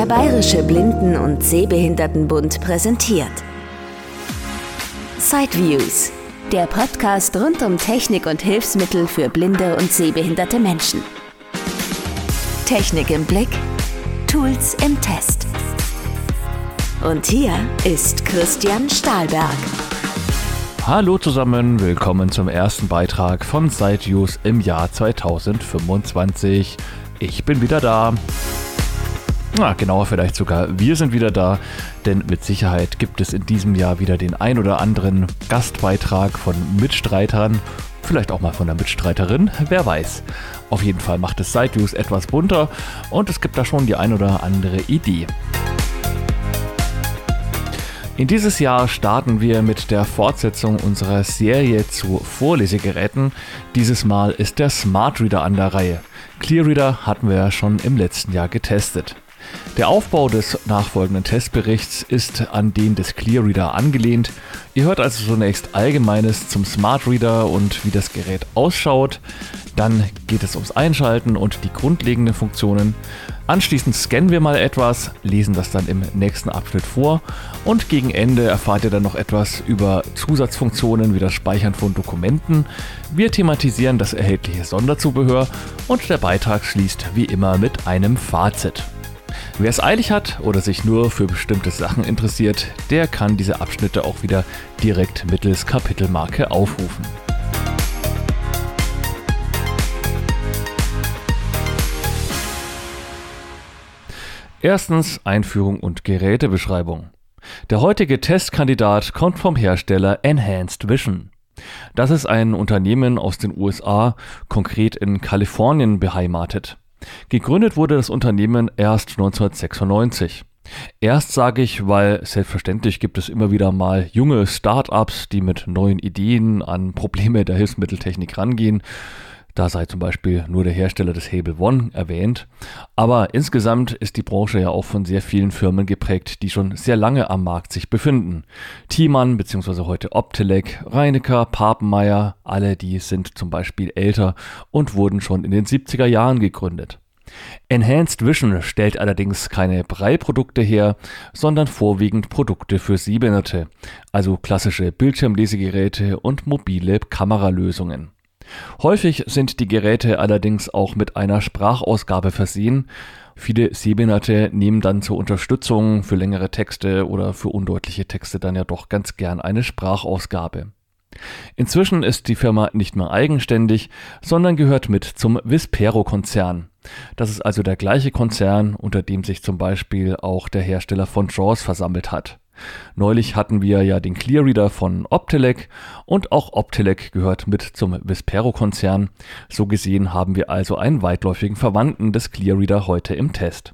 Der Bayerische Blinden- und Sehbehindertenbund präsentiert Sideviews, der Podcast rund um Technik und Hilfsmittel für blinde und sehbehinderte Menschen. Technik im Blick, Tools im Test. Und hier ist Christian Stahlberg. Hallo zusammen, willkommen zum ersten Beitrag von Sideviews im Jahr 2025. Ich bin wieder da. Genauer vielleicht sogar, wir sind wieder da, denn mit Sicherheit gibt es in diesem Jahr wieder den ein oder anderen Gastbeitrag von Mitstreitern, vielleicht auch mal von der Mitstreiterin, wer weiß. Auf jeden Fall macht es Sideviews etwas bunter und es gibt da schon die ein oder andere Idee. In dieses Jahr starten wir mit der Fortsetzung unserer Serie zu Vorlesegeräten. Dieses Mal ist der Smart Reader an der Reihe. ClearReader hatten wir ja schon im letzten Jahr getestet. Der Aufbau des nachfolgenden Testberichts ist an den des ClearReader angelehnt. Ihr hört also zunächst Allgemeines zum Smart Reader und wie das Gerät ausschaut. Dann geht es ums Einschalten und die grundlegenden Funktionen. Anschließend scannen wir mal etwas, lesen das dann im nächsten Abschnitt vor und gegen Ende erfahrt ihr dann noch etwas über Zusatzfunktionen wie das Speichern von Dokumenten. Wir thematisieren das erhältliche Sonderzubehör und der Beitrag schließt wie immer mit einem Fazit. Wer es eilig hat oder sich nur für bestimmte Sachen interessiert, der kann diese Abschnitte auch wieder direkt mittels Kapitelmarke aufrufen. Erstens Einführung und Gerätebeschreibung. Der heutige Testkandidat kommt vom Hersteller Enhanced Vision. Das ist ein Unternehmen aus den USA, konkret in Kalifornien beheimatet. Gegründet wurde das Unternehmen erst 1996. Erst sage ich, weil selbstverständlich gibt es immer wieder mal junge Start-ups, die mit neuen Ideen an Probleme der Hilfsmitteltechnik rangehen. Da sei zum Beispiel nur der Hersteller des Hable One erwähnt. Aber insgesamt ist die Branche ja auch von sehr vielen Firmen geprägt, die schon sehr lange am Markt sich befinden. Thiemann bzw. heute Optelec, Reinecker, Papenmeier, alle die sind zum Beispiel älter und wurden schon in den 70er Jahren gegründet. Enhanced Vision stellt allerdings keine Braille-Produkte her, sondern vorwiegend Produkte für Sehbehinderte, also klassische Bildschirmlesegeräte und mobile Kameralösungen. Häufig sind die Geräte allerdings auch mit einer Sprachausgabe versehen. Viele Sehbehinderte nehmen dann zur Unterstützung für längere Texte oder für undeutliche Texte dann ja doch ganz gern eine Sprachausgabe. Inzwischen ist die Firma nicht mehr eigenständig, sondern gehört mit zum Vispero-Konzern. Das ist also der gleiche Konzern, unter dem sich zum Beispiel auch der Hersteller von JAWS versammelt hat. Neulich hatten wir ja den ClearReader von Optelec und auch Optelec gehört mit zum Vispero-Konzern. So gesehen haben wir also einen weitläufigen Verwandten des ClearReader heute im Test.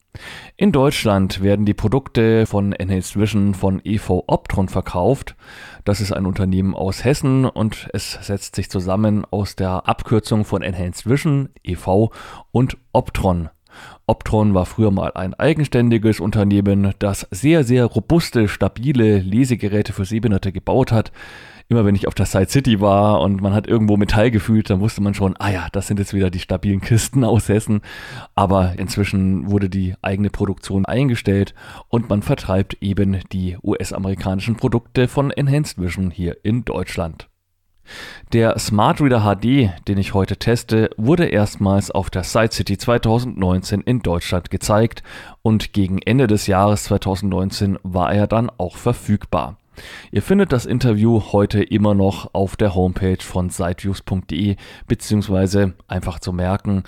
In Deutschland werden die Produkte von Enhanced Vision von EV Optron verkauft. Das ist ein Unternehmen aus Hessen und es setzt sich zusammen aus der Abkürzung von Enhanced Vision, EV, und Optron. Optron war früher mal ein eigenständiges Unternehmen, das sehr, sehr robuste, stabile Lesegeräte für Sehbehinderte gebaut hat. Immer wenn ich auf der Side City war und man hat irgendwo Metall gefühlt, dann wusste man schon, das sind jetzt wieder die stabilen Kisten aus Hessen. Aber inzwischen wurde die eigene Produktion eingestellt und man vertreibt eben die US-amerikanischen Produkte von Enhanced Vision hier in Deutschland. Der Smart Reader HD, den ich heute teste, wurde erstmals auf der Side City 2019 in Deutschland gezeigt und gegen Ende des Jahres 2019 war er dann auch verfügbar. Ihr findet das Interview heute immer noch auf der Homepage von sideviews.de bzw. einfach zu merken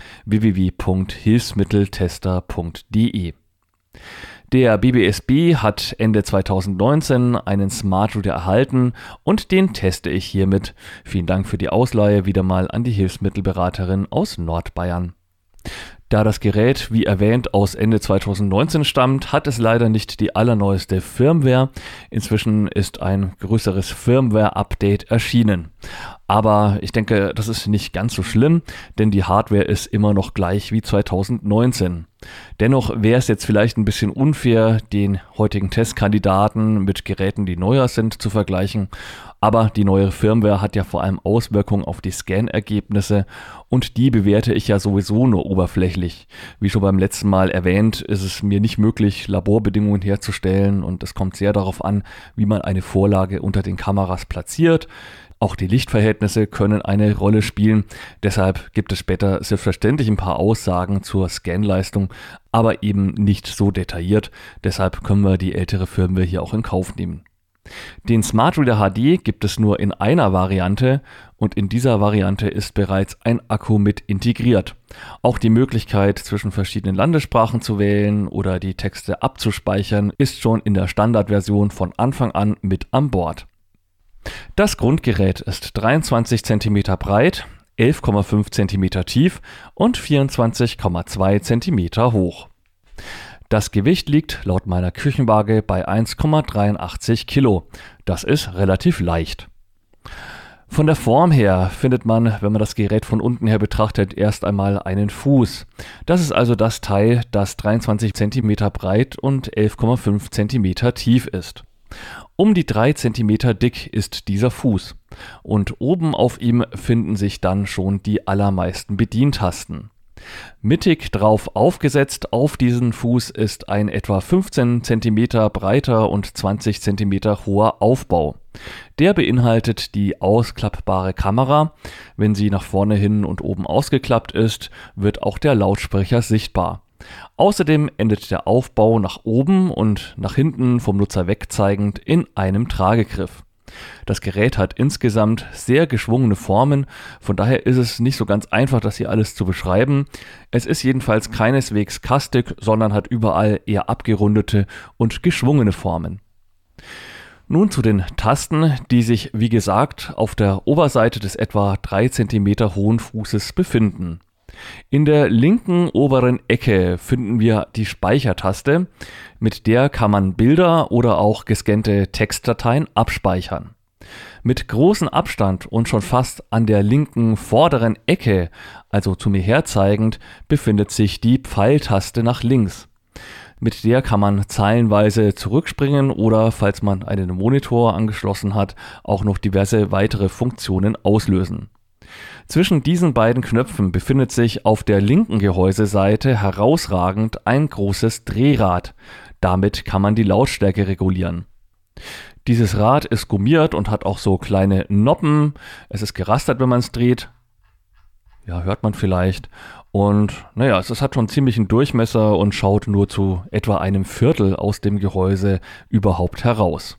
www.hilfsmitteltester.de. Der BBSB hat Ende 2019 einen Smart Reader erhalten und den teste ich hiermit. Vielen Dank für die Ausleihe wieder mal an die Hilfsmittelberaterin aus Nordbayern. Da das Gerät, wie erwähnt, aus Ende 2019 stammt, hat es leider nicht die allerneueste Firmware. Inzwischen ist ein größeres Firmware-Update erschienen. Aber ich denke, das ist nicht ganz so schlimm, denn die Hardware ist immer noch gleich wie 2019. Dennoch wäre es jetzt vielleicht ein bisschen unfair, den heutigen Testkandidaten mit Geräten, die neuer sind, zu vergleichen. Aber die neuere Firmware hat ja vor allem Auswirkungen auf die Scan-Ergebnisse und die bewerte ich ja sowieso nur oberflächlich. Wie schon beim letzten Mal erwähnt, ist es mir nicht möglich, Laborbedingungen herzustellen und es kommt sehr darauf an, wie man eine Vorlage unter den Kameras platziert. Auch die Lichtverhältnisse können eine Rolle spielen. Deshalb gibt es später selbstverständlich ein paar Aussagen zur Scanleistung, aber eben nicht so detailliert. Deshalb können wir die ältere Firmware hier auch in Kauf nehmen. Den Smart Reader HD gibt es nur in einer Variante und in dieser Variante ist bereits ein Akku mit integriert. Auch die Möglichkeit, zwischen verschiedenen Landessprachen zu wählen oder die Texte abzuspeichern, ist schon in der Standardversion von Anfang an mit an Bord. Das Grundgerät ist 23 cm breit, 11,5 cm tief und 24,2 cm hoch. Das Gewicht liegt laut meiner Küchenwaage bei 1,83 Kilo. Das ist relativ leicht. Von der Form her findet man, wenn man das Gerät von unten her betrachtet, erst einmal einen Fuß. Das ist also das Teil, das 23 cm breit und 11,5 cm tief ist. Um die 3 cm dick ist dieser Fuß und oben auf ihm finden sich dann schon die allermeisten Bedientasten. Mittig drauf aufgesetzt auf diesen Fuß ist ein etwa 15 cm breiter und 20 cm hoher Aufbau. Der beinhaltet die ausklappbare Kamera. Wenn sie nach vorne hin und oben ausgeklappt ist, wird auch der Lautsprecher sichtbar. Außerdem endet der Aufbau nach oben und nach hinten vom Nutzer wegzeigend in einem Tragegriff. Das Gerät hat insgesamt sehr geschwungene Formen, von daher ist es nicht so ganz einfach, das hier alles zu beschreiben. Es ist jedenfalls keineswegs kastig, sondern hat überall eher abgerundete und geschwungene Formen. Nun zu den Tasten, die sich, wie gesagt, auf der Oberseite des etwa 3 cm hohen Fußes befinden. In der linken oberen Ecke finden wir die Speichertaste, mit der kann man Bilder oder auch gescannte Textdateien abspeichern. Mit großem Abstand und schon fast an der linken vorderen Ecke, also zu mir herzeigend, befindet sich die Pfeiltaste nach links. Mit der kann man zeilenweise zurückspringen oder, falls man einen Monitor angeschlossen hat, auch noch diverse weitere Funktionen auslösen. Zwischen diesen beiden Knöpfen befindet sich auf der linken Gehäuseseite herausragend ein großes Drehrad. Damit kann man die Lautstärke regulieren. Dieses Rad ist gummiert und hat auch so kleine Noppen. Es ist gerastert, wenn man es dreht. Ja, hört man vielleicht. Und es hat schon ziemlich einen Durchmesser und schaut nur zu etwa einem Viertel aus dem Gehäuse überhaupt heraus.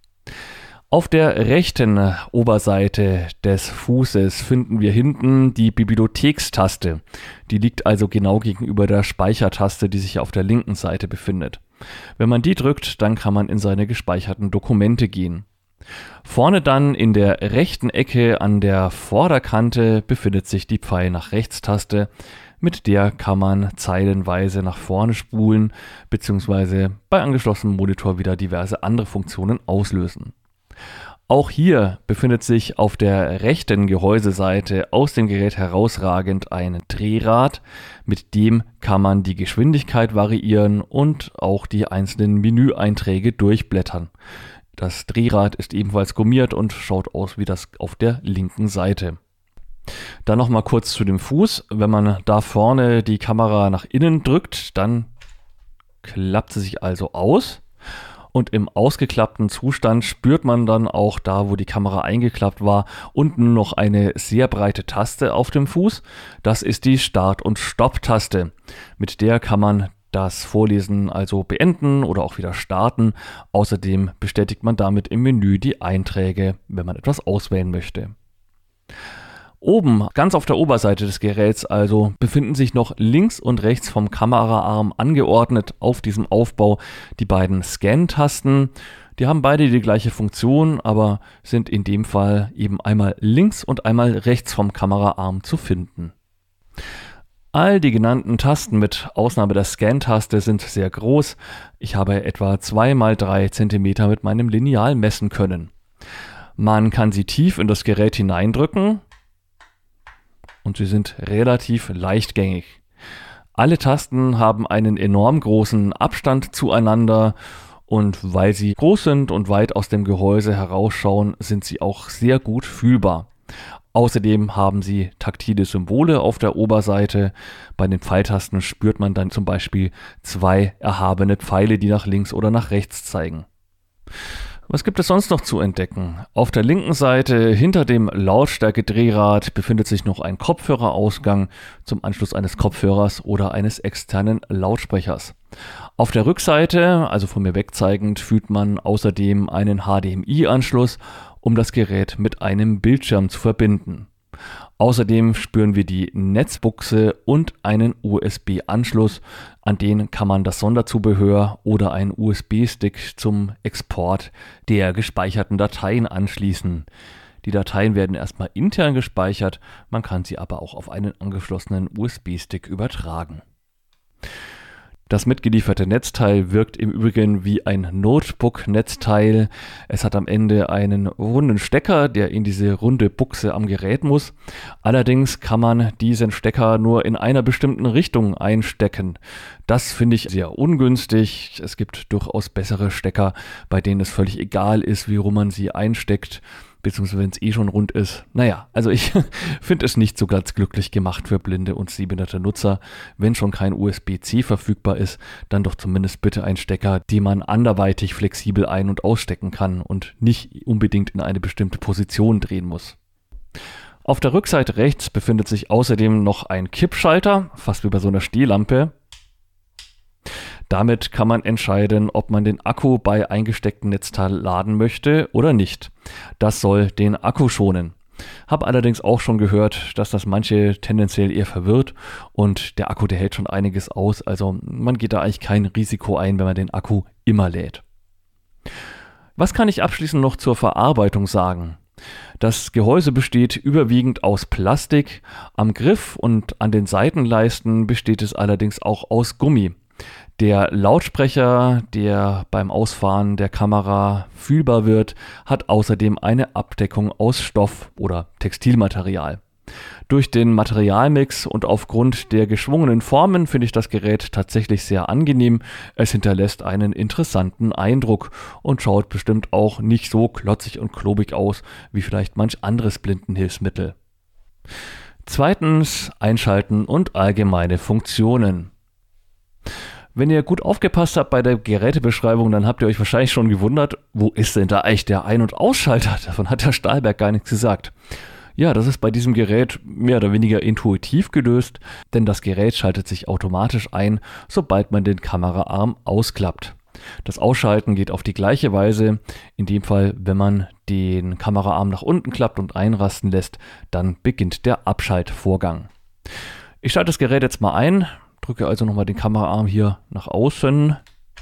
Auf der rechten Oberseite des Fußes finden wir hinten die Bibliothekstaste. Die liegt also genau gegenüber der Speichertaste, die sich auf der linken Seite befindet. Wenn man die drückt, dann kann man in seine gespeicherten Dokumente gehen. Vorne dann in der rechten Ecke an der Vorderkante befindet sich die Pfeil nach rechts Taste. Mit der kann man zeilenweise nach vorne spulen bzw. bei angeschlossenem Monitor wieder diverse andere Funktionen auslösen. Auch hier befindet sich auf der rechten Gehäuseseite aus dem Gerät herausragend ein Drehrad. Mit dem kann man die Geschwindigkeit variieren und auch die einzelnen Menüeinträge durchblättern. Das Drehrad ist ebenfalls gummiert und schaut aus wie das auf der linken Seite. Dann nochmal kurz zu dem Fuß. Wenn man da vorne die Kamera nach innen drückt, dann klappt sie sich also aus. Und im ausgeklappten Zustand spürt man dann auch da, wo die Kamera eingeklappt war, unten noch eine sehr breite Taste auf dem Fuß. Das ist die Start- und Stopp-Taste. Mit der kann man das Vorlesen also beenden oder auch wieder starten. Außerdem bestätigt man damit im Menü die Einträge, wenn man etwas auswählen möchte. Oben, ganz auf der Oberseite des Geräts also, befinden sich noch links und rechts vom Kameraarm angeordnet auf diesem Aufbau die beiden Scan-Tasten. Die haben beide die gleiche Funktion, aber sind in dem Fall eben einmal links und einmal rechts vom Kameraarm zu finden. All die genannten Tasten mit Ausnahme der Scan-Taste sind sehr groß. Ich habe etwa 2 x 3 cm mit meinem Lineal messen können. Man kann sie tief in das Gerät hineindrücken und sie sind relativ leichtgängig. Alle Tasten haben einen enorm großen Abstand zueinander und weil sie groß sind und weit aus dem Gehäuse herausschauen, sind sie auch sehr gut fühlbar. Außerdem haben sie taktile Symbole auf der Oberseite. Bei den Pfeiltasten spürt man dann zum Beispiel 2 erhabene Pfeile, die nach links oder nach rechts zeigen. Was gibt es sonst noch zu entdecken? Auf der linken Seite hinter dem Lautstärke-Drehrad befindet sich noch ein Kopfhörerausgang zum Anschluss eines Kopfhörers oder eines externen Lautsprechers. Auf der Rückseite, also von mir wegzeigend, fühlt man außerdem einen HDMI-Anschluss, um das Gerät mit einem Bildschirm zu verbinden. Außerdem spüren wir die Netzbuchse und einen USB-Anschluss, an den kann man das Sonderzubehör oder einen USB-Stick zum Export der gespeicherten Dateien anschließen. Die Dateien werden erstmal intern gespeichert, man kann sie aber auch auf einen angeschlossenen USB-Stick übertragen. Das mitgelieferte Netzteil wirkt im Übrigen wie ein Notebook-Netzteil. Es hat am Ende einen runden Stecker, der in diese runde Buchse am Gerät muss. Allerdings kann man diesen Stecker nur in einer bestimmten Richtung einstecken. Das finde ich sehr ungünstig. Es gibt durchaus bessere Stecker, bei denen es völlig egal ist, wie rum man sie einsteckt. Beziehungsweise wenn es eh schon rund ist. Naja, also ich finde es nicht so ganz glücklich gemacht für blinde und sehbehinderte Nutzer. Wenn schon kein USB-C verfügbar ist, dann doch zumindest bitte ein Stecker, den man anderweitig flexibel ein- und ausstecken kann und nicht unbedingt in eine bestimmte Position drehen muss. Auf der Rückseite rechts befindet sich außerdem noch ein Kippschalter, fast wie bei so einer Stehlampe. Damit kann man entscheiden, ob man den Akku bei eingestecktem Netzteil laden möchte oder nicht. Das soll den Akku schonen. Habe allerdings auch schon gehört, dass das manche tendenziell eher verwirrt und der Akku, der hält schon einiges aus. Also man geht da eigentlich kein Risiko ein, wenn man den Akku immer lädt. Was kann ich abschließend noch zur Verarbeitung sagen? Das Gehäuse besteht überwiegend aus Plastik. Am Griff und an den Seitenleisten besteht es allerdings auch aus Gummi. Der Lautsprecher, der beim Ausfahren der Kamera fühlbar wird, hat außerdem eine Abdeckung aus Stoff oder Textilmaterial. Durch den Materialmix und aufgrund der geschwungenen Formen finde ich das Gerät tatsächlich sehr angenehm. Es hinterlässt einen interessanten Eindruck und schaut bestimmt auch nicht so klotzig und klobig aus wie vielleicht manch anderes Blindenhilfsmittel. Zweitens, Einschalten und allgemeine Funktionen. Wenn ihr gut aufgepasst habt bei der Gerätebeschreibung, dann habt ihr euch wahrscheinlich schon gewundert, wo ist denn da eigentlich der Ein- und Ausschalter? Davon hat der Stahlberg gar nichts gesagt. Ja, das ist bei diesem Gerät mehr oder weniger intuitiv gelöst, denn das Gerät schaltet sich automatisch ein, sobald man den Kameraarm ausklappt. Das Ausschalten geht auf die gleiche Weise. In dem Fall, wenn man den Kameraarm nach unten klappt und einrasten lässt, dann beginnt der Abschaltvorgang. Ich schalte das Gerät jetzt mal ein. Drücke also nochmal den Kameraarm hier nach außen.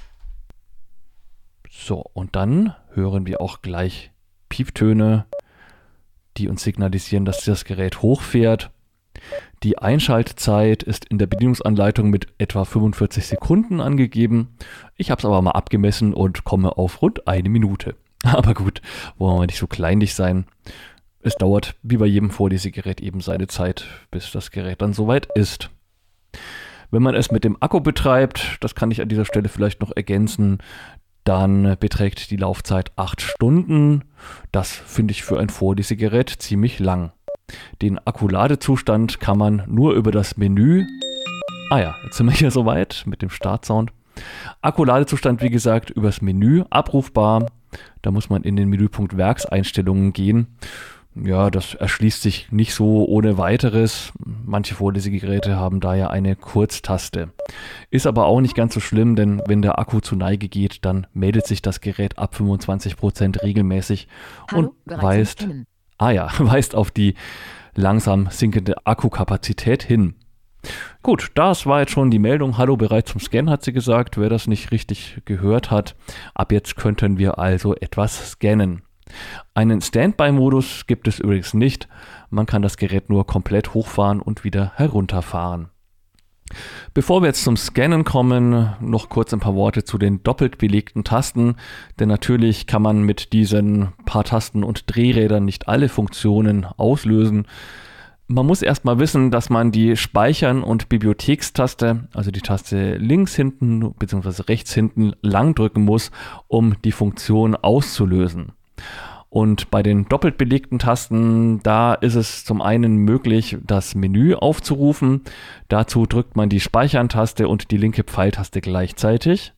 So, und dann hören wir auch gleich Pieptöne, die uns signalisieren, dass das Gerät hochfährt. Die Einschaltzeit ist in der Bedienungsanleitung mit etwa 45 Sekunden angegeben. Ich habe es aber mal abgemessen und komme auf rund 1 Minute. Aber gut, wollen wir nicht so kleinlich sein. Es dauert wie bei jedem Vorlesegerät eben seine Zeit, bis das Gerät dann soweit ist. Wenn man es mit dem Akku betreibt, das kann ich an dieser Stelle vielleicht noch ergänzen, dann beträgt die Laufzeit 8 Stunden. Das finde ich für ein Vorlesegerät ziemlich lang. Den Akkuladezustand kann man nur über das Menü. Jetzt sind wir hier soweit mit dem Startsound. Akkuladezustand, wie gesagt, übers Menü abrufbar. Da muss man in den Menüpunkt Werkseinstellungen gehen. Ja, das erschließt sich nicht so ohne weiteres. Manche Vorlesegeräte haben da ja eine Kurztaste. Ist aber auch nicht ganz so schlimm, denn wenn der Akku zu Neige geht, dann meldet sich das Gerät ab 25% regelmäßig und weist auf die langsam sinkende Akkukapazität hin. Gut, das war jetzt schon die Meldung. Hallo, bereit zum Scannen, hat sie gesagt, wer das nicht richtig gehört hat. Ab jetzt könnten wir also etwas scannen. Einen Standby-Modus gibt es übrigens nicht. Man kann das Gerät nur komplett hochfahren und wieder herunterfahren. Bevor wir jetzt zum Scannen kommen, noch kurz ein paar Worte zu den doppelt belegten Tasten. Denn natürlich kann man mit diesen paar Tasten und Drehrädern nicht alle Funktionen auslösen. Man muss erstmal wissen, dass man die Speichern- und Bibliothekstaste, also die Taste links hinten bzw. rechts hinten lang drücken muss, um die Funktion auszulösen. Und bei den doppelt belegten Tasten, da ist es zum einen möglich, das Menü aufzurufen. Dazu drückt man die Speichern-Taste und die linke Pfeiltaste gleichzeitig.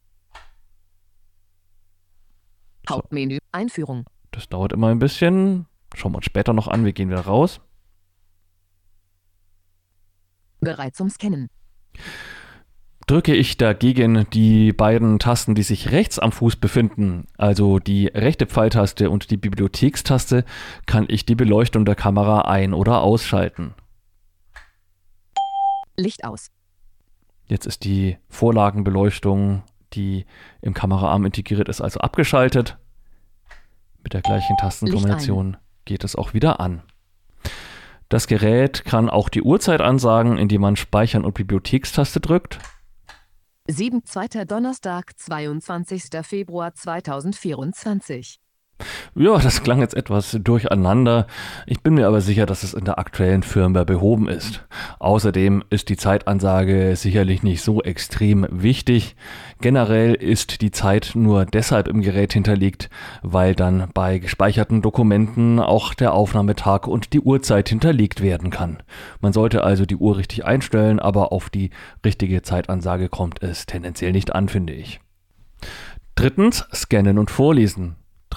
Hauptmenü, Einführung. Das dauert immer ein bisschen. Schauen wir uns später noch an, wir gehen wieder raus. Bereit zum Scannen. Drücke ich dagegen die beiden Tasten, die sich rechts am Fuß befinden, also die rechte Pfeiltaste und die Bibliothekstaste, kann ich die Beleuchtung der Kamera ein- oder ausschalten. Licht aus. Jetzt ist die Vorlagenbeleuchtung, die im Kameraarm integriert ist, also abgeschaltet. Mit der gleichen Tastenkombination geht es auch wieder an. Das Gerät kann auch die Uhrzeit ansagen, indem man Speichern und Bibliothekstaste drückt. 7.2. Donnerstag, 22. Februar 2024. Ja, das klang jetzt etwas durcheinander. Ich bin mir aber sicher, dass es in der aktuellen Firmware behoben ist. Außerdem ist die Zeitansage sicherlich nicht so extrem wichtig. Generell ist die Zeit nur deshalb im Gerät hinterlegt, weil dann bei gespeicherten Dokumenten auch der Aufnahmetag und die Uhrzeit hinterlegt werden kann. Man sollte also die Uhr richtig einstellen, aber auf die richtige Zeitansage kommt es tendenziell nicht an, finde ich. Drittens, Scannen und Vorlesen.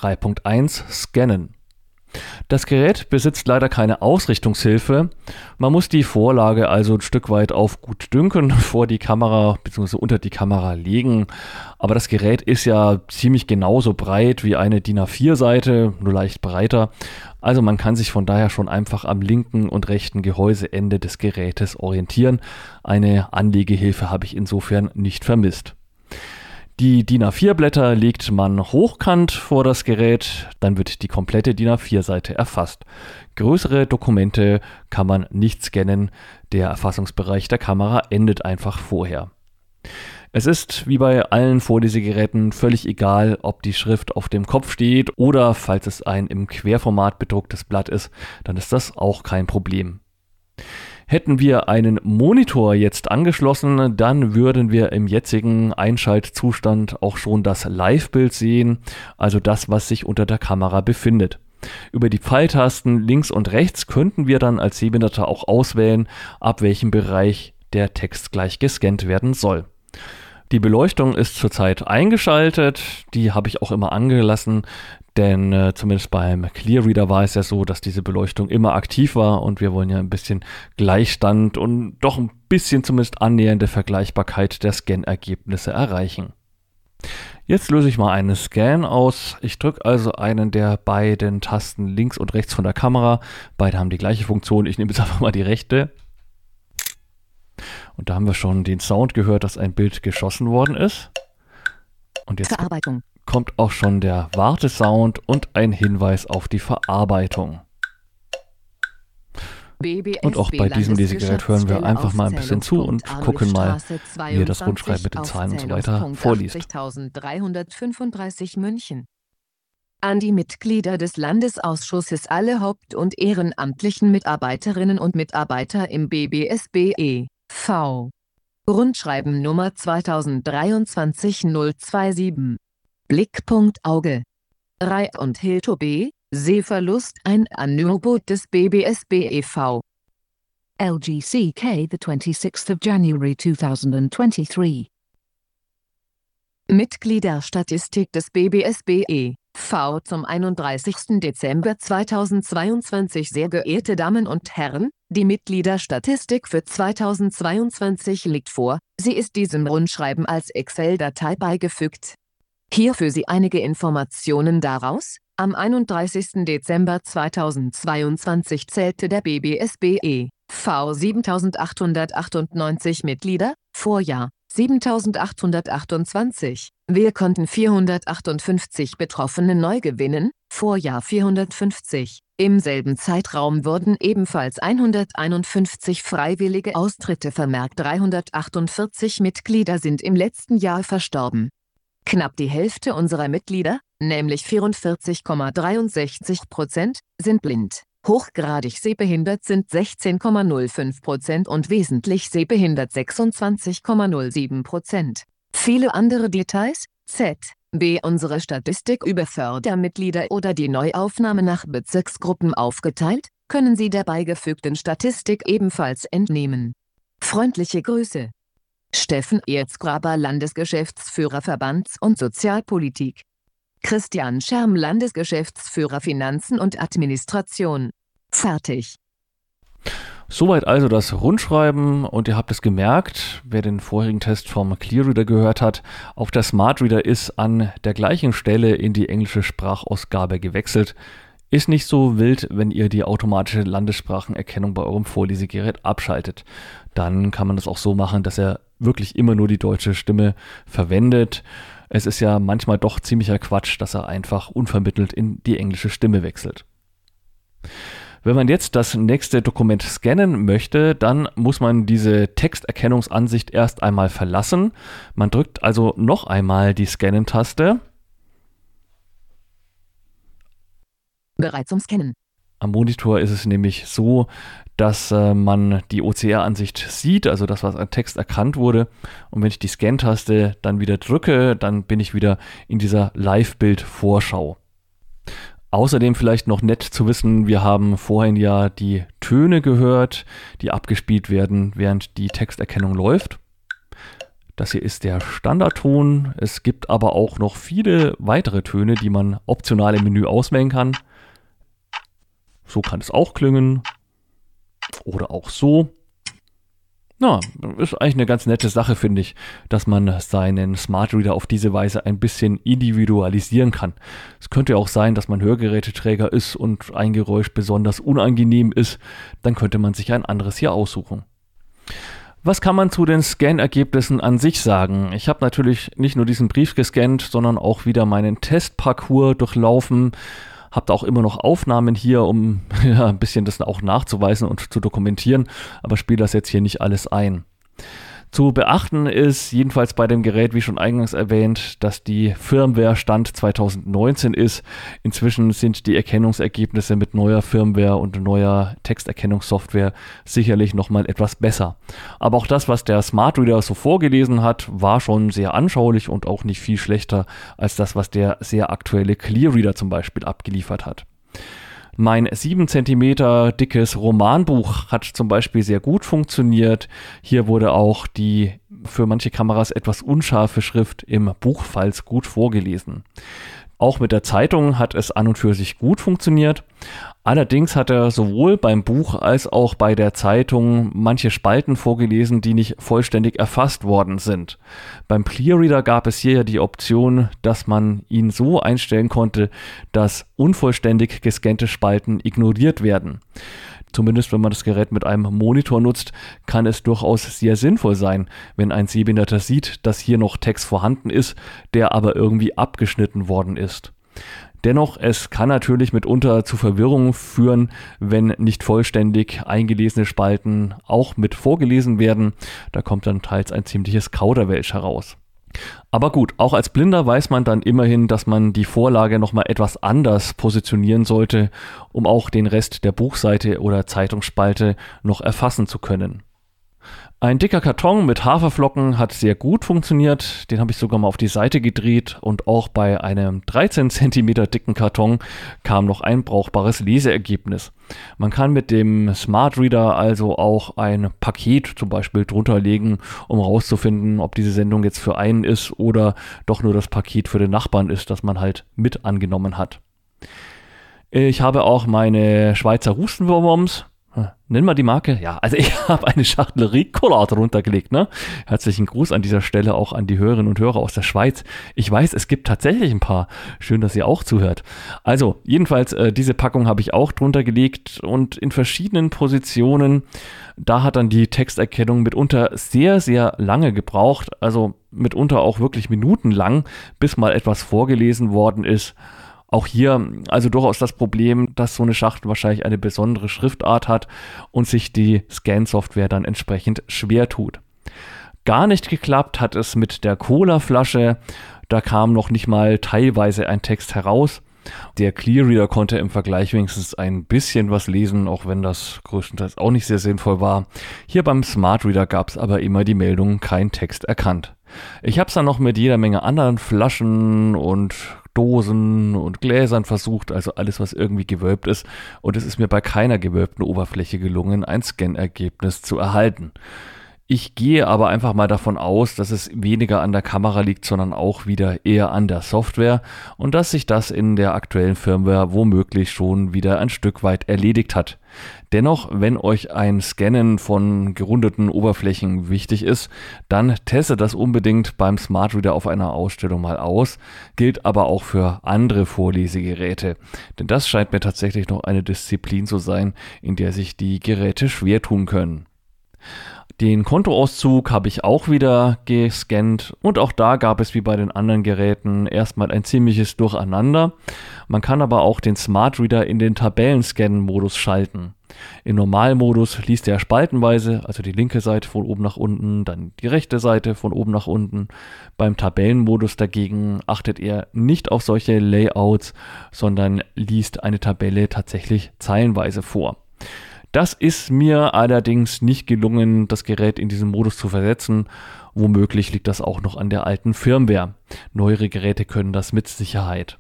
3.1 Scannen. Das Gerät besitzt leider keine Ausrichtungshilfe. Man muss die Vorlage also ein Stück weit auf Gutdünken vor die Kamera bzw. unter die Kamera legen. Aber das Gerät ist ja ziemlich genauso breit wie eine DIN A4-Seite, nur leicht breiter. Also man kann sich von daher schon einfach am linken und rechten Gehäuseende des Gerätes orientieren. Eine Anlegehilfe habe ich insofern nicht vermisst. Die DIN A4-Blätter legt man hochkant vor das Gerät, dann wird die komplette DIN A4-Seite erfasst. Größere Dokumente kann man nicht scannen, der Erfassungsbereich der Kamera endet einfach vorher. Es ist wie bei allen Vorlesegeräten völlig egal, ob die Schrift auf dem Kopf steht oder falls es ein im Querformat bedrucktes Blatt ist, dann ist das auch kein Problem. Hätten wir einen Monitor jetzt angeschlossen, dann würden wir im jetzigen Einschaltzustand auch schon das Live-Bild sehen, also das, was sich unter der Kamera befindet. Über die Pfeiltasten links und rechts könnten wir dann als Sehbehinderter auch auswählen, ab welchem Bereich der Text gleich gescannt werden soll. Die Beleuchtung ist zurzeit eingeschaltet, die habe ich auch immer angelassen, denn zumindest beim ClearReader war es ja so, dass diese Beleuchtung immer aktiv war und wir wollen ja ein bisschen Gleichstand und doch ein bisschen zumindest annähernde Vergleichbarkeit der Scan-Ergebnisse erreichen. Jetzt löse ich mal einen Scan aus. Ich drücke also einen der beiden Tasten links und rechts von der Kamera. Beide haben die gleiche Funktion. Ich nehme jetzt einfach mal die rechte. Und da haben wir schon den Sound gehört, dass ein Bild geschossen worden ist. Und jetzt Verarbeitung. kommt auch schon der Wartesound und ein Hinweis auf die Verarbeitung. Und auch bei diesem Lesegerät hören wir einfach mal ein bisschen zu und gucken mal, wie er das Rundschreiben mit den Zahlen und so weiter vorliest. 80.335 München. An die Mitglieder des Landesausschusses, alle Haupt- und ehrenamtlichen Mitarbeiterinnen und Mitarbeiter im BBSB e.V. Rundschreiben Nummer 2023-027. Blickpunkt Auge. Rei und Hilto B. Sehverlust, ein Angebot des BBSB e.V. LGCK, the 26th of January 2023. Mitgliederstatistik des BBSB e.V. zum 31. Dezember 2022. Sehr geehrte Damen und Herren, die Mitgliederstatistik für 2022 liegt vor. Sie ist diesem Rundschreiben als Excel-Datei beigefügt. Hier für Sie einige Informationen daraus. Am 31. Dezember 2022 zählte der BBSB e.V. 7.898 Mitglieder, Vorjahr 7.828. Wir konnten 458 Betroffene neu gewinnen, Vorjahr 450. Im selben Zeitraum wurden ebenfalls 151 freiwillige Austritte vermerkt. 348 Mitglieder sind im letzten Jahr verstorben. Knapp die Hälfte unserer Mitglieder, nämlich 44,63%, sind blind. Hochgradig sehbehindert sind 16,05% und wesentlich sehbehindert 26,07%. Viele andere Details, z.B. unsere Statistik über Fördermitglieder oder die Neuaufnahme nach Bezirksgruppen aufgeteilt, können Sie der beigefügten Statistik ebenfalls entnehmen. Freundliche Grüße. Steffen Erzgraber, Landesgeschäftsführer Verbands- und Sozialpolitik. Christian Scherm, Landesgeschäftsführer Finanzen und Administration. Fertig. Soweit also das Rundschreiben, und ihr habt es gemerkt, wer den vorherigen Test vom ClearReader gehört hat, auch der SmartReader ist an der gleichen Stelle in die englische Sprachausgabe gewechselt. Ist nicht so wild, wenn ihr die automatische Landessprachenerkennung bei eurem Vorlesegerät abschaltet. Dann kann man das auch so machen, dass er wirklich immer nur die deutsche Stimme verwendet. Es ist ja manchmal doch ziemlicher Quatsch, dass er einfach unvermittelt in die englische Stimme wechselt. Wenn man jetzt das nächste Dokument scannen möchte, dann muss man diese Texterkennungsansicht erst einmal verlassen. Man drückt also noch einmal die Scannen-Taste. Bereit zum Scannen. Am Monitor ist es nämlich so, dass man die OCR-Ansicht sieht, also das, was an Text erkannt wurde. Und wenn ich die Scan-Taste dann wieder drücke, dann bin ich wieder in dieser Live-Bild-Vorschau. Außerdem vielleicht noch nett zu wissen, wir haben vorhin ja die Töne gehört, die abgespielt werden, während die Texterkennung läuft. Das hier ist der Standardton. Es gibt aber auch noch viele weitere Töne, die man optional im Menü auswählen kann. So kann es auch klingen. Oder auch so. Na, ist eigentlich eine ganz nette Sache, finde ich, dass man seinen SmartReader auf diese Weise ein bisschen individualisieren kann. Es könnte ja auch sein, dass man Hörgeräteträger ist und ein Geräusch besonders unangenehm ist. Dann könnte man sich ein anderes hier aussuchen. Was kann man zu den Scan-Ergebnissen an sich sagen? Ich habe natürlich nicht nur diesen Brief gescannt, sondern auch wieder meinen Testparcours durchlaufen. Habt auch immer noch Aufnahmen hier, um ein bisschen das auch nachzuweisen und zu dokumentieren, aber spiele das jetzt hier nicht alles ein. Zu beachten ist jedenfalls bei dem Gerät, wie schon eingangs erwähnt, dass die Firmware Stand 2019 ist. Inzwischen sind die Erkennungsergebnisse mit neuer Firmware und neuer Texterkennungssoftware sicherlich nochmal etwas besser. Aber auch das, was der SmartReader so vorgelesen hat, war schon sehr anschaulich und auch nicht viel schlechter als das, was der sehr aktuelle ClearReader zum Beispiel abgeliefert hat. Mein 7 cm dickes Romanbuch hat zum Beispiel sehr gut funktioniert. Hier wurde auch die für manche Kameras etwas unscharfe Schrift im Buchfalz gut vorgelesen. Auch mit der Zeitung hat es an und für sich gut funktioniert. Allerdings hat er sowohl beim Buch als auch bei der Zeitung manche Spalten vorgelesen, die nicht vollständig erfasst worden sind. Beim ClearReader gab es hier die Option, dass man ihn so einstellen konnte, dass unvollständig gescannte Spalten ignoriert werden. Zumindest wenn man das Gerät mit einem Monitor nutzt, kann es durchaus sehr sinnvoll sein, wenn ein Sehbehinderter sieht, dass hier noch Text vorhanden ist, der aber irgendwie abgeschnitten worden ist. Dennoch, es kann natürlich mitunter zu Verwirrung führen, wenn nicht vollständig eingelesene Spalten auch mit vorgelesen werden. Da kommt dann teils ein ziemliches Kauderwelsch heraus. Aber gut, auch als Blinder weiß man dann immerhin, dass man die Vorlage nochmal etwas anders positionieren sollte, um auch den Rest der Buchseite oder Zeitungsspalte noch erfassen zu können. Ein dicker Karton mit Haferflocken hat sehr gut funktioniert, den habe ich sogar mal auf die Seite gedreht, und auch bei einem 13 cm dicken Karton kam noch ein brauchbares Leseergebnis. Man kann mit dem SmartReader also auch ein Paket zum Beispiel drunter legen, um herauszufinden, ob diese Sendung jetzt für einen ist oder doch nur das Paket für den Nachbarn ist, das man halt mit angenommen hat. Ich habe auch meine Schweizer Hustenwurmworms. Nennen wir die Marke? Ja, also ich habe eine Schachtel Ricola drunter gelegt, ne? Herzlichen Gruß an dieser Stelle auch an die Hörerinnen und Hörer aus der Schweiz. Ich weiß, es gibt tatsächlich ein paar. Schön, dass ihr auch zuhört. Also, jedenfalls, diese Packung habe ich auch drunter gelegt und in verschiedenen Positionen. Da hat dann die Texterkennung mitunter sehr, sehr lange gebraucht. Also mitunter auch wirklich minutenlang, bis mal etwas vorgelesen worden ist. Auch hier also durchaus das Problem, dass so eine Schachtel wahrscheinlich eine besondere Schriftart hat und sich die Scan-Software dann entsprechend schwer tut. Gar nicht geklappt hat es mit der Cola-Flasche. Da kam noch nicht mal teilweise ein Text heraus. Der ClearReader konnte im Vergleich wenigstens ein bisschen was lesen, auch wenn das größtenteils auch nicht sehr sinnvoll war. Hier beim SmartReader gab es aber immer die Meldung, kein Text erkannt. Ich habe es dann noch mit jeder Menge anderen Flaschen und Dosen und Gläsern versucht, also alles, was irgendwie gewölbt ist, und es ist mir bei keiner gewölbten Oberfläche gelungen, ein Scan-Ergebnis zu erhalten. Ich gehe aber einfach mal davon aus, dass es weniger an der Kamera liegt, sondern auch wieder eher an der Software und dass sich das in der aktuellen Firmware womöglich schon wieder ein Stück weit erledigt hat. Dennoch, wenn euch ein Scannen von gerundeten Oberflächen wichtig ist, dann testet das unbedingt beim SmartReader auf einer Ausstellung mal aus, gilt aber auch für andere Vorlesegeräte, denn das scheint mir tatsächlich noch eine Disziplin zu sein, in der sich die Geräte schwer tun können. Den Kontoauszug habe ich auch wieder gescannt und auch da gab es wie bei den anderen Geräten erstmal ein ziemliches Durcheinander. Man kann aber auch den SmartReader in den Tabellenscan-Modus schalten. Im Normalmodus liest er spaltenweise, also die linke Seite von oben nach unten, dann die rechte Seite von oben nach unten. Beim Tabellenmodus dagegen achtet er nicht auf solche Layouts, sondern liest eine Tabelle tatsächlich zeilenweise vor. Das ist mir allerdings nicht gelungen, das Gerät in diesen Modus zu versetzen. Womöglich liegt das auch noch an der alten Firmware. Neuere Geräte können das mit Sicherheit.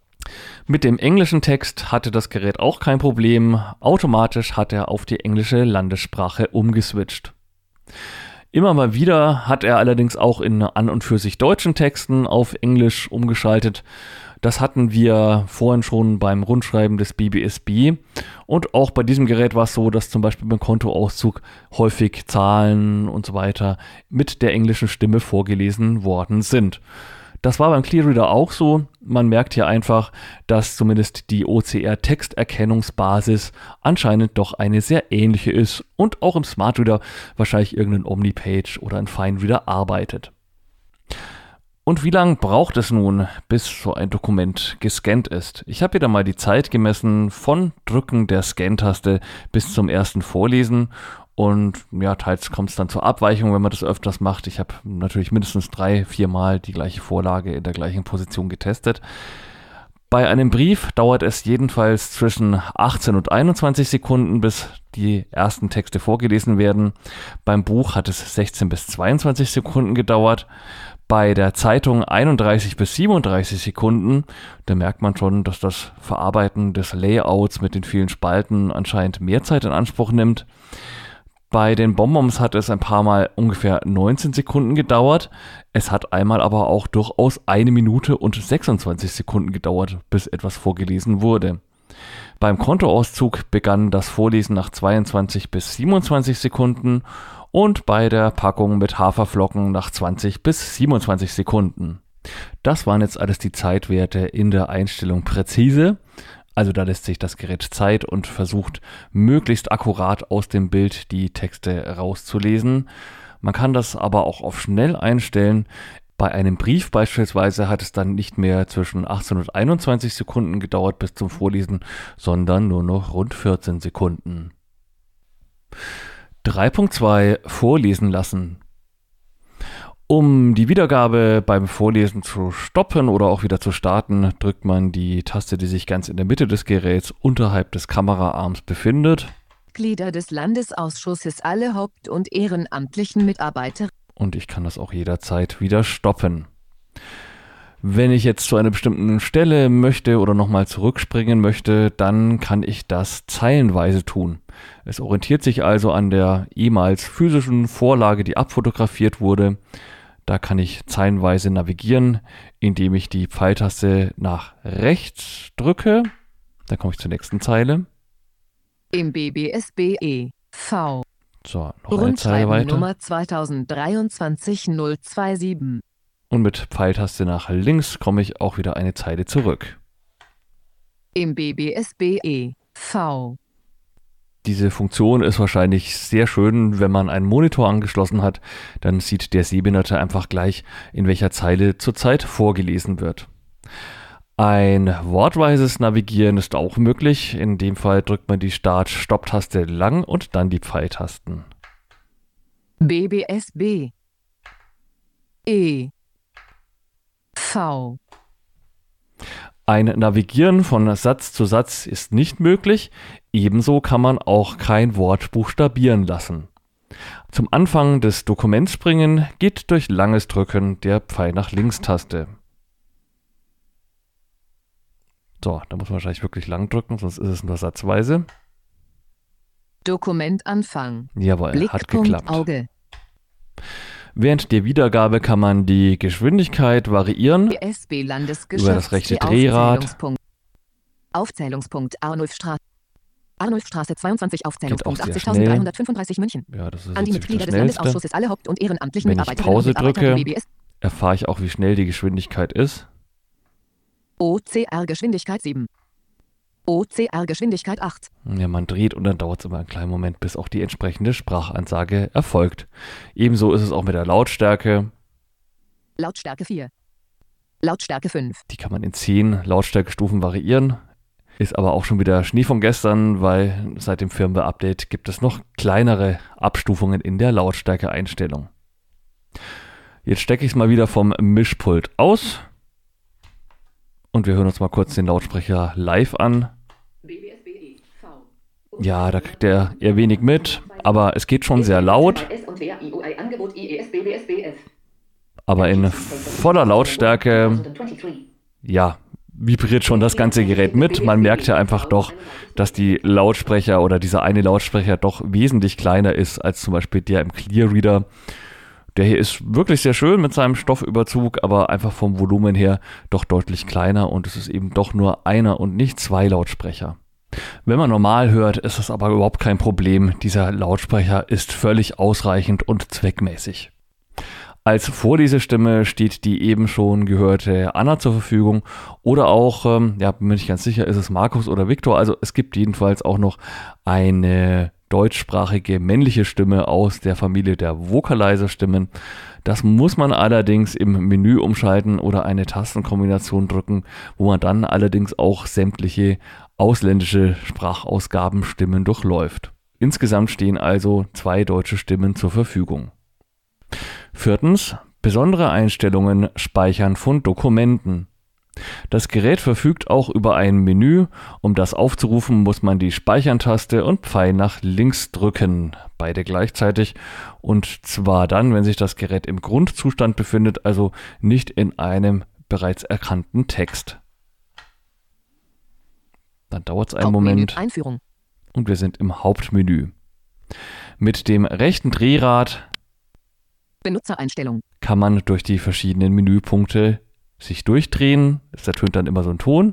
Mit dem englischen Text hatte das Gerät auch kein Problem. Automatisch hat er auf die englische Landessprache umgeswitcht. Immer mal wieder hat er allerdings auch in an und für sich deutschen Texten auf Englisch umgeschaltet. Das hatten wir vorhin schon beim Rundschreiben des BBSB und auch bei diesem Gerät war es so, dass zum Beispiel beim Kontoauszug häufig Zahlen und so weiter mit der englischen Stimme vorgelesen worden sind. Das war beim ClearReader auch so. Man merkt hier einfach, dass zumindest die OCR-Texterkennungsbasis anscheinend doch eine sehr ähnliche ist und auch im SmartReader wahrscheinlich irgendein Omnipage oder ein FineReader arbeitet. Und wie lange braucht es nun, bis so ein Dokument gescannt ist? Ich habe wieder mal die Zeit gemessen von Drücken der Scan-Taste bis zum ersten Vorlesen. Und ja, teils kommt es dann zur Abweichung, wenn man das öfters macht. Ich habe natürlich mindestens 3-4 Mal die gleiche Vorlage in der gleichen Position getestet. Bei einem Brief dauert es jedenfalls zwischen 18 und 21 Sekunden, bis die ersten Texte vorgelesen werden. Beim Buch hat es 16 bis 22 Sekunden gedauert. Bei der Zeitung 31 bis 37 Sekunden. Da merkt man schon, dass das Verarbeiten des Layouts mit den vielen Spalten anscheinend mehr Zeit in Anspruch nimmt. Bei den Bonbons hat es ein paar Mal ungefähr 19 Sekunden gedauert. Es hat einmal aber auch durchaus 1 Minute und 26 Sekunden gedauert, bis etwas vorgelesen wurde. Beim Kontoauszug begann das Vorlesen nach 22 bis 27 Sekunden und bei der Packung mit Haferflocken nach 20 bis 27 Sekunden. Das waren jetzt alles die Zeitwerte in der Einstellung präzise. Also da lässt sich das Gerät Zeit und versucht möglichst akkurat aus dem Bild die Texte rauszulesen. Man kann das aber auch auf schnell einstellen. Bei einem Brief beispielsweise hat es dann nicht mehr zwischen 18 und 21 Sekunden gedauert bis zum Vorlesen, sondern nur noch rund 14 Sekunden. 3.2 Vorlesen lassen. Um die Wiedergabe beim Vorlesen zu stoppen oder auch wieder zu starten, drückt man die Taste, die sich ganz in der Mitte des Geräts unterhalb des Kameraarms befindet. Glieder des Landesausschusses, alle Haupt- und ehrenamtlichen Mitarbeiter. Und ich kann das auch jederzeit wieder stoppen. Wenn ich jetzt zu einer bestimmten Stelle möchte oder nochmal zurückspringen möchte, dann kann ich das zeilenweise tun. Es orientiert sich also an der ehemals physischen Vorlage, die abfotografiert wurde. Da kann ich zeilenweise navigieren, indem ich die Pfeiltaste nach rechts drücke. Dann komme ich zur nächsten Zeile. Im BBSB V. So, noch eine Zeile weiter. Nummer 2023-027. Und mit Pfeiltaste nach links komme ich auch wieder eine Zeile zurück. Im BBSB V. Diese Funktion ist wahrscheinlich sehr schön, wenn man einen Monitor angeschlossen hat. Dann sieht der Sehbehinderte einfach gleich, in welcher Zeile zurzeit vorgelesen wird. Ein wortweises Navigieren ist auch möglich. In dem Fall drückt man die Start-Stopp-Taste lang und dann die Pfeiltasten. BBSB V. Ein Navigieren von Satz zu Satz ist nicht möglich, ebenso kann man auch kein Wort buchstabieren lassen. Zum Anfang des Dokuments springen geht durch langes Drücken der Pfeil nach links-Taste. So, da muss man wahrscheinlich wirklich lang drücken, sonst ist es nur satzweise. Dokumentanfang. Jawohl, hat Blickpunkt geklappt. Auge. Während der Wiedergabe kann man die Geschwindigkeit variieren BSB über das rechte Drehrad. Aufzählungspunkt Arnulfstraße. Arnulfstraße 22, Aufzählungspunkt Geht auch sehr 80.335 München. Ja, das ist An die so ziemlich Mitglieder das des Schnellste. Landesausschusses, alle Haupt- und ehrenamtlichen Wenn ich Mitarbeiterinnen Pause und Mitarbeiter drücke, der BBS. erfahre ich auch, wie schnell die Geschwindigkeit ist. OCR Geschwindigkeit 7. OCR Geschwindigkeit 8. Ja, man dreht und dann dauert es immer einen kleinen Moment, bis auch die entsprechende Sprachansage erfolgt. Ebenso ist es auch mit der Lautstärke. Lautstärke 4. Lautstärke 5. Die kann man in 10 Lautstärkestufen variieren. Ist aber auch schon wieder Schnee von gestern, weil seit dem Firmware-Update gibt es noch kleinere Abstufungen in der Lautstärke-Einstellung. Jetzt stecke ich es mal wieder vom Mischpult aus. Und wir hören uns mal kurz den Lautsprecher live an. Ja, da kriegt er eher wenig mit, aber es geht schon sehr laut. Aber in voller Lautstärke, ja, vibriert schon das ganze Gerät mit. Man merkt ja einfach doch, dass die Lautsprecher oder dieser eine Lautsprecher doch wesentlich kleiner ist als zum Beispiel der im Clear Reader. Der hier ist wirklich sehr schön mit seinem Stoffüberzug, aber einfach vom Volumen her doch deutlich kleiner und es ist eben doch nur einer und nicht 2 Lautsprecher. Wenn man normal hört, ist das aber überhaupt kein Problem. Dieser Lautsprecher ist völlig ausreichend und zweckmäßig. Als Vorlesestimme steht die eben schon gehörte Anna zur Verfügung oder auch, ja, bin mir nicht ganz sicher, ist es Markus oder Viktor. Also es gibt jedenfalls auch noch eine deutschsprachige männliche Stimme aus der Familie der Vocalizer-Stimmen. Das muss man allerdings im Menü umschalten oder eine Tastenkombination drücken, wo man dann allerdings auch sämtliche ausländische Sprachausgabenstimmen durchläuft. Insgesamt stehen also 2 deutsche Stimmen zur Verfügung. 4. Besondere Einstellungen Speichern von Dokumenten. Das Gerät verfügt auch über ein Menü. Um das aufzurufen, muss man die Speichern-Taste und Pfeil nach links drücken. Beide gleichzeitig. Und zwar dann, wenn sich das Gerät im Grundzustand befindet, also nicht in einem bereits erkannten Text. Dann dauert es einen Moment. Einführung. Und wir sind im Hauptmenü. Mit dem rechten Drehrad Benutzereinstellung. kann man durch die verschiedenen Menüpunkte sich durchdrehen. Es ertönt dann immer so ein Ton.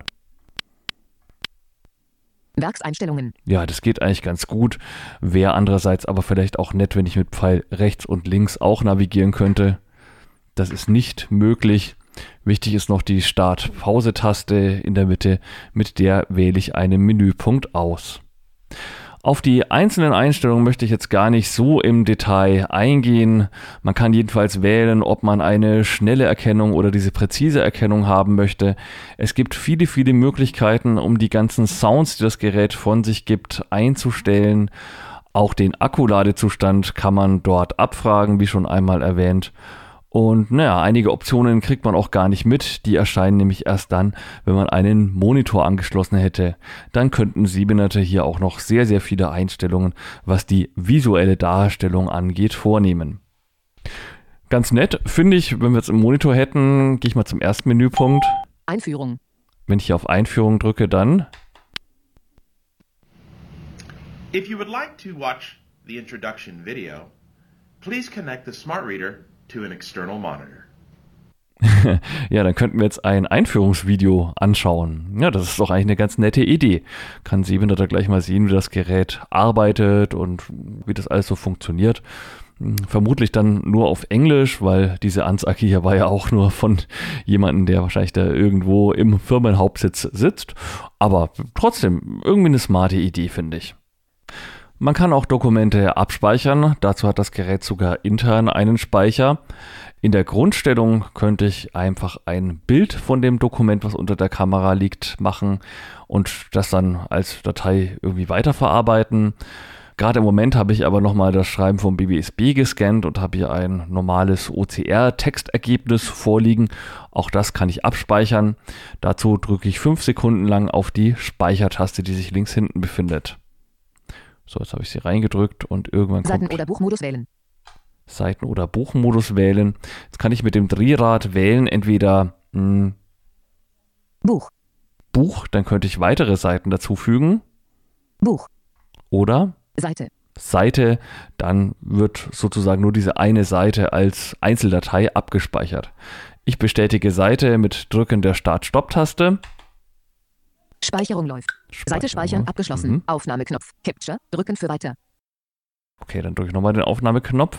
Werkseinstellungen. Ja, das geht eigentlich ganz gut. Wäre andererseits aber vielleicht auch nett, wenn ich mit Pfeil rechts und links auch navigieren könnte. Das ist nicht möglich. Wichtig ist noch die Start-Pause-Taste in der Mitte. Mit der wähle ich einen Menüpunkt aus. Auf die einzelnen Einstellungen möchte ich jetzt gar nicht so im Detail eingehen. Man kann jedenfalls wählen, ob man eine schnelle Erkennung oder diese präzise Erkennung haben möchte. Es gibt viele, viele Möglichkeiten, um die ganzen Sounds, die das Gerät von sich gibt, einzustellen. Auch den Akkuladezustand kann man dort abfragen, wie schon einmal erwähnt. Und naja, einige Optionen kriegt man auch gar nicht mit. Die erscheinen nämlich erst dann, wenn man einen Monitor angeschlossen hätte. Dann könnten Siebenerte hier auch noch sehr, sehr viele Einstellungen, was die visuelle Darstellung angeht, vornehmen. Ganz nett finde ich, wenn wir jetzt einen Monitor hätten, gehe ich mal zum ersten Menüpunkt. Einführung. Wenn ich hier auf Einführung drücke, dann If you would like to watch the introduction video, please connect the smart reader to an external monitor. ja, dann könnten wir jetzt ein Einführungsvideo anschauen. Ja, das ist doch eigentlich eine ganz nette Idee. Kann Siebenerte gleich mal sehen, wie das Gerät arbeitet und wie das alles so funktioniert. Vermutlich dann nur auf Englisch, weil diese Ansage hier war ja auch nur von jemandem, der wahrscheinlich da irgendwo im Firmenhauptsitz sitzt. Aber trotzdem irgendwie eine smarte Idee, finde ich. Man kann auch Dokumente abspeichern. Dazu hat das Gerät sogar intern einen Speicher. In der Grundstellung könnte ich einfach ein Bild von dem Dokument, was unter der Kamera liegt, machen und das dann als Datei irgendwie weiterverarbeiten. Gerade im Moment habe ich aber nochmal das Schreiben vom BBSB gescannt und habe hier ein normales OCR-Textergebnis vorliegen. Auch das kann ich abspeichern. Dazu drücke ich 5 Sekunden lang auf die Speichertaste, die sich links hinten befindet. So, jetzt habe ich sie reingedrückt und irgendwann kommt Seiten- oder Buchmodus wählen. Seiten- oder Buchmodus wählen. Jetzt kann ich mit dem Drehrad wählen, entweder Buch. Buch, dann könnte ich weitere Seiten dazufügen. Buch. Oder Seite. Seite, dann wird sozusagen nur diese eine Seite als Einzeldatei abgespeichert. Ich bestätige Seite mit Drücken der Start-Stopp-Taste. Speicherung läuft. Seite speichern abgeschlossen. Aufnahmeknopf. Capture. Drücken für weiter. Okay, dann drücke ich nochmal den Aufnahmeknopf.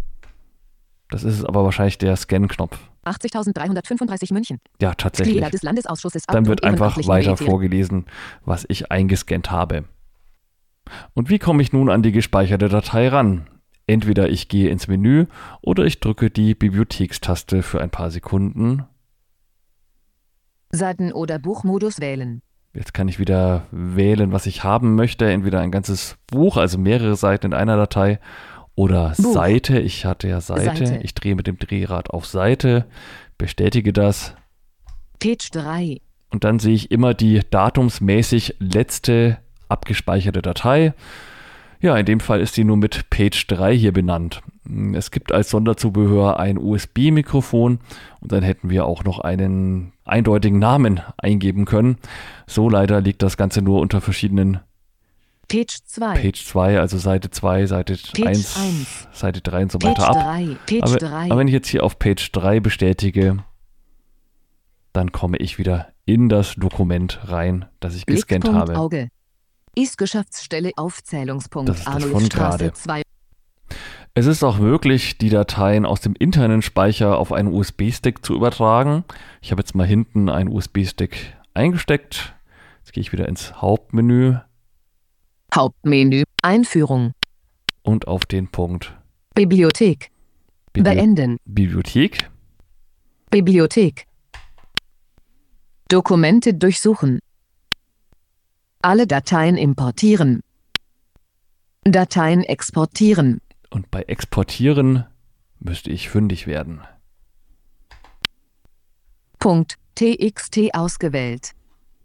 Das ist aber wahrscheinlich der Scan-Knopf. 80.335 München. Ja, tatsächlich. Mitglieder des Landesausschusses Dann Amt wird und einfach ehrenamtlichen weiter Militär. vorgelesen, was ich eingescannt habe. Und wie komme ich nun an die gespeicherte Datei ran? Entweder ich gehe ins Menü oder ich drücke die Bibliothekstaste für ein paar Sekunden. Seiten- oder Buchmodus wählen. Jetzt kann ich wieder wählen, was ich haben möchte. Entweder ein ganzes Buch, also mehrere Seiten in einer Datei, oder Buch. Seite. Ich hatte ja Seite. Seite. Ich drehe mit dem Drehrad auf Seite, bestätige das. Page 3. Und dann sehe ich immer die datumsmäßig letzte abgespeicherte Datei. Ja, in dem Fall ist die nur mit Page 3 hier benannt. Es gibt als Sonderzubehör ein USB-Mikrofon und dann hätten wir auch noch einen eindeutigen Namen eingeben können. So leider liegt das Ganze nur unter verschiedenen Page 2. Page 2, also Seite 2, Seite Page 1, 1. Seite 3 und so Page weiter ab. 3. Page 3. Aber wenn ich jetzt hier auf Page 3 bestätige, dann komme ich wieder in das Dokument rein, das ich gescannt Blickpunkt habe. Auge. Ist-Geschäftsstelle Aufzählungspunkt Das ist das von Arnulfstraße gerade. 2. Es ist auch möglich, die Dateien aus dem internen Speicher auf einen USB-Stick zu übertragen. Ich habe jetzt mal hinten einen USB-Stick eingesteckt. Jetzt gehe ich wieder ins Hauptmenü Hauptmenü. Einführung. und auf den Punkt Bibliothek. Beenden. Bibliothek. Bibliothek. Dokumente durchsuchen. Alle Dateien importieren. Dateien exportieren. Und bei Exportieren müsste ich fündig werden. Punkt .txt ausgewählt.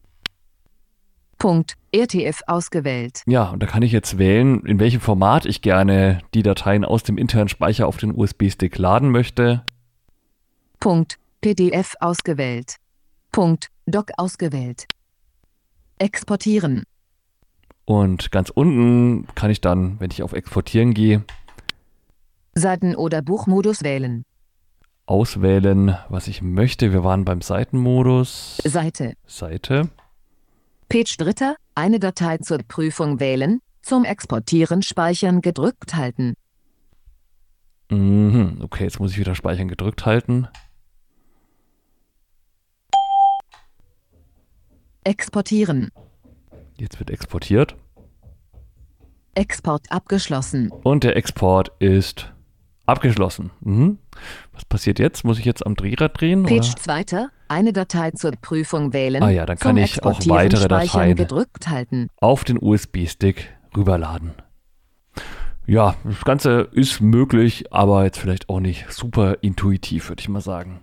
Punkt .rtf ausgewählt. Ja, und da kann ich jetzt wählen, in welchem Format ich gerne die Dateien aus dem internen Speicher auf den USB-Stick laden möchte. Punkt PDF ausgewählt. Punkt Doc ausgewählt. Exportieren. Und ganz unten kann ich dann, wenn ich auf Exportieren gehe, Seiten- oder Buchmodus wählen. auswählen, was ich möchte. Wir waren beim Seitenmodus. Seite. Seite. Page 3. Eine Datei zur Prüfung wählen. Zum Exportieren speichern gedrückt halten. Okay, jetzt muss ich wieder Speichern gedrückt halten. Exportieren. Jetzt wird exportiert. Export abgeschlossen. Und der Export ist abgeschlossen. Was passiert jetzt? Muss ich jetzt am Drehrad drehen? Page Oder? 2. Eine Datei zur Prüfung wählen. Ah ja, dann kann Zum ich auch Exportieren weitere speichern Dateien gedrückt halten. auf den USB-Stick rüberladen. Ja, das Ganze ist möglich, aber jetzt vielleicht auch nicht super intuitiv, würde ich mal sagen.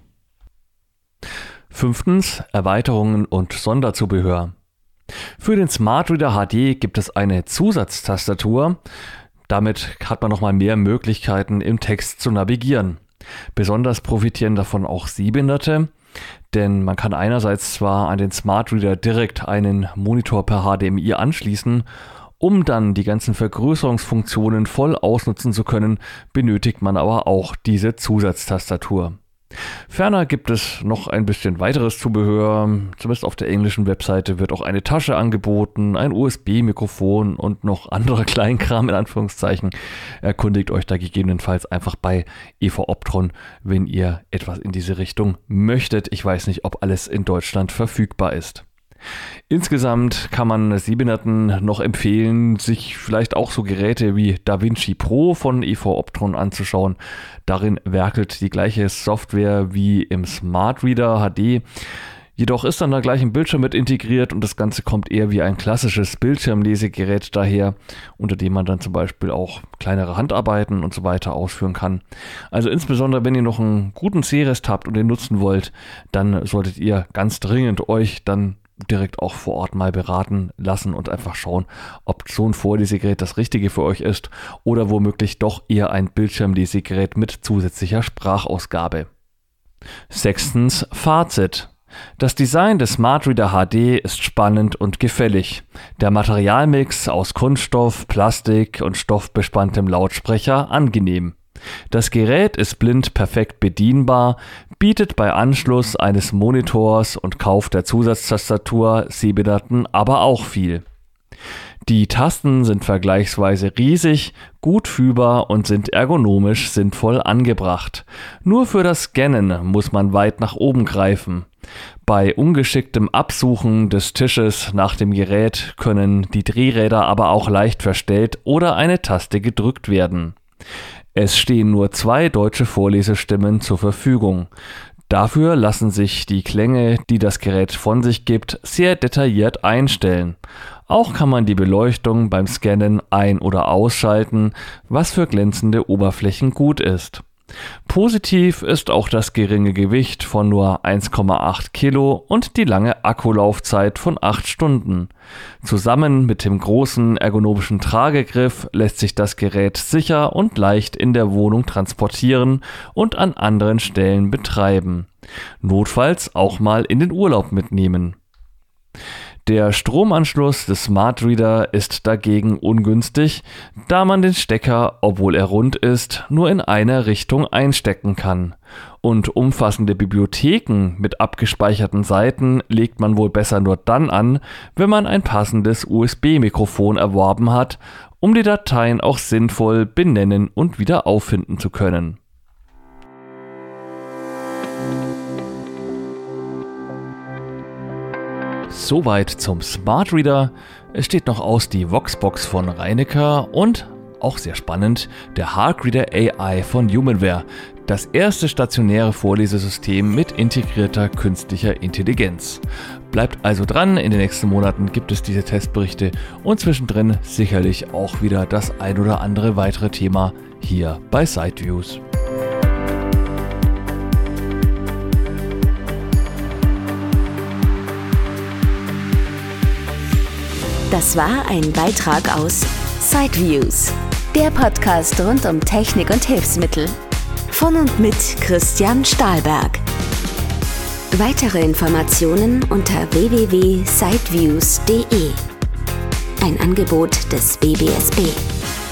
5. Erweiterungen und Sonderzubehör. Für den Smart Reader HD gibt es eine Zusatztastatur. Damit hat man nochmal mehr Möglichkeiten im Text zu navigieren. Besonders profitieren davon auch Sehbehinderte, denn man kann einerseits zwar an den Smart Reader direkt einen Monitor per HDMI anschließen, um dann die ganzen Vergrößerungsfunktionen voll ausnutzen zu können, benötigt man aber auch diese Zusatztastatur. Ferner gibt es noch ein bisschen weiteres Zubehör. Zumindest auf der englischen Webseite wird auch eine Tasche angeboten, ein USB-Mikrofon und noch anderer Kleinkram in Anführungszeichen. Erkundigt euch da gegebenenfalls einfach bei EV Optron, wenn ihr etwas in diese Richtung möchtet. Ich weiß nicht, ob alles in Deutschland verfügbar ist. Insgesamt kann man Sehbehinderten noch empfehlen, sich vielleicht auch so Geräte wie DaVinci Pro von EV Optron anzuschauen. Darin werkelt die gleiche Software wie im Smart Reader HD. Jedoch ist dann da gleich ein Bildschirm mit integriert und das Ganze kommt eher wie ein klassisches Bildschirmlesegerät daher, unter dem man dann zum Beispiel auch kleinere Handarbeiten und so weiter ausführen kann. Also insbesondere, wenn ihr noch einen guten C-Rest habt und den nutzen wollt, dann solltet ihr ganz dringend euch dann direkt auch vor Ort mal beraten lassen und einfach schauen, ob so ein Vorlesegerät das Richtige für euch ist oder womöglich doch eher ein Bildschirmlesegerät mit zusätzlicher Sprachausgabe. 6. Fazit. Das Design des Smart Reader HD ist spannend und gefällig. Der Materialmix aus Kunststoff, Plastik und stoffbespanntem Lautsprecher angenehm. Das Gerät ist blind perfekt bedienbar, bietet bei Anschluss eines Monitors und Kauf der Zusatztastatur Sehbehinderten aber auch viel. Die Tasten sind vergleichsweise riesig, gut fühlbar und sind ergonomisch sinnvoll angebracht. Nur für das Scannen muss man weit nach oben greifen. Bei ungeschicktem Absuchen des Tisches nach dem Gerät können die Drehräder aber auch leicht verstellt oder eine Taste gedrückt werden. Es stehen nur 2 deutsche Vorlesestimmen zur Verfügung. Dafür lassen sich die Klänge, die das Gerät von sich gibt, sehr detailliert einstellen. Auch kann man die Beleuchtung beim Scannen ein- oder ausschalten, was für glänzende Oberflächen gut ist. Positiv ist auch das geringe Gewicht von nur 1,8 Kilo und die lange Akkulaufzeit von 8 Stunden. Zusammen mit dem großen ergonomischen Tragegriff lässt sich das Gerät sicher und leicht in der Wohnung transportieren und an anderen Stellen betreiben. Notfalls auch mal in den Urlaub mitnehmen. Der Stromanschluss des Smart Reader ist dagegen ungünstig, da man den Stecker, obwohl er rund ist, nur in einer Richtung einstecken kann. Und umfassende Bibliotheken mit abgespeicherten Seiten legt man wohl besser nur dann an, wenn man ein passendes USB-Mikrofon erworben hat, um die Dateien auch sinnvoll benennen und wieder auffinden zu können. Soweit zum Smart Reader. Es steht noch aus die Voxbox von Reinecker und, auch sehr spannend, der HarkReader AI von Humanware. Das erste stationäre Vorlesesystem mit integrierter künstlicher Intelligenz. Bleibt also dran, in den nächsten Monaten gibt es diese Testberichte und zwischendrin sicherlich auch wieder das ein oder andere weitere Thema hier bei SiteViews. Das war ein Beitrag aus SiteViews, der Podcast rund um Technik und Hilfsmittel. Von und mit Christian Stahlberg. Weitere Informationen unter www.siteviews.de. Ein Angebot des BBSB.